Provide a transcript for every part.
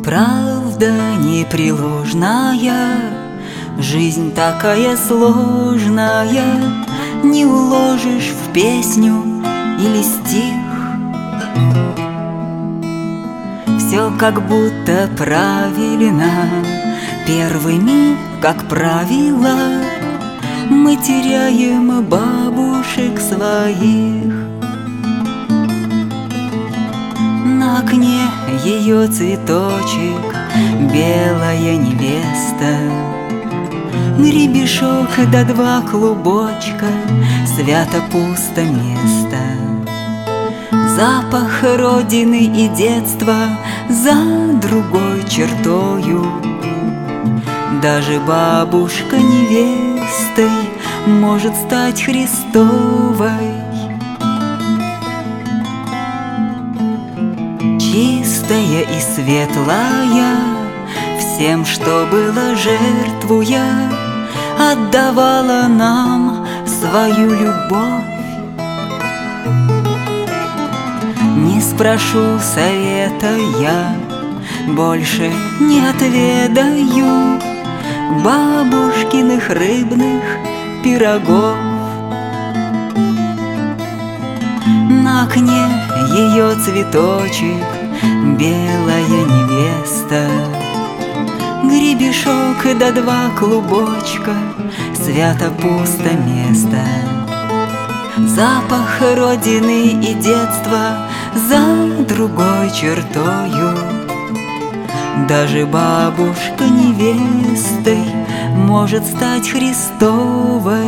Правда непреложная, жизнь такая сложная, не уложишь в песню или стих. Все как будто правильно, первыми, как правило, мы теряем бабушек своих. На окне ее цветочек, белая невеста, гребешок да два клубочка, свято пусто место. Запах родины и детства за другой чертою. Даже бабушка невестой может стать Христовой. Чистая и светлая, всем, что было, жертвуя, отдавала нам свою любовь. Не спрошу совета я, больше не отведаю бабушкиных рыбных пирогов. На окне ее цветочек, белая невеста, гребешок да два клубочка, свято пусто место. Запах родины и детства за другой чертою. Даже бабушка невестой может стать Христовой.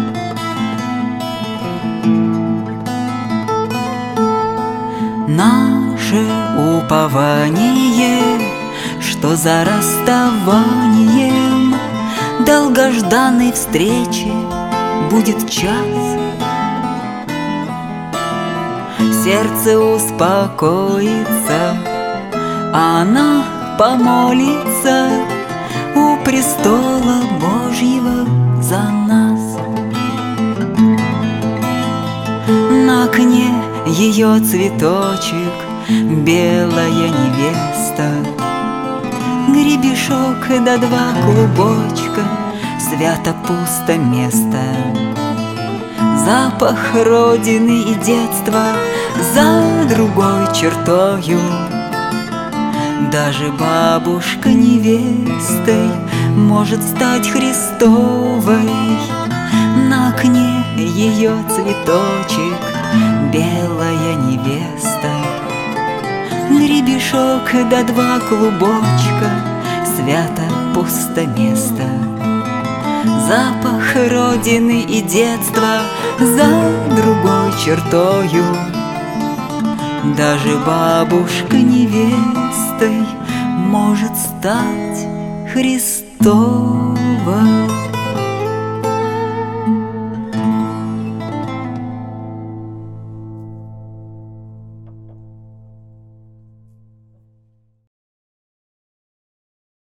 Наше упование, что за расставанием долгожданной встречи будет час. Сердце успокоится, она помолится у престола Божьего за нас. На окне ее цветочек, белая невеста, гребешок да два клубочка, свято пусто место. Запах родины и детства за другой чертою. Даже бабушка невестой может стать Христовой. На окне ее цветочек, белая невеста, гребешок да два клубочка, свято пусто место. Запах родины и детства за другой чертою. Даже бабушка невестой может стать Христовой.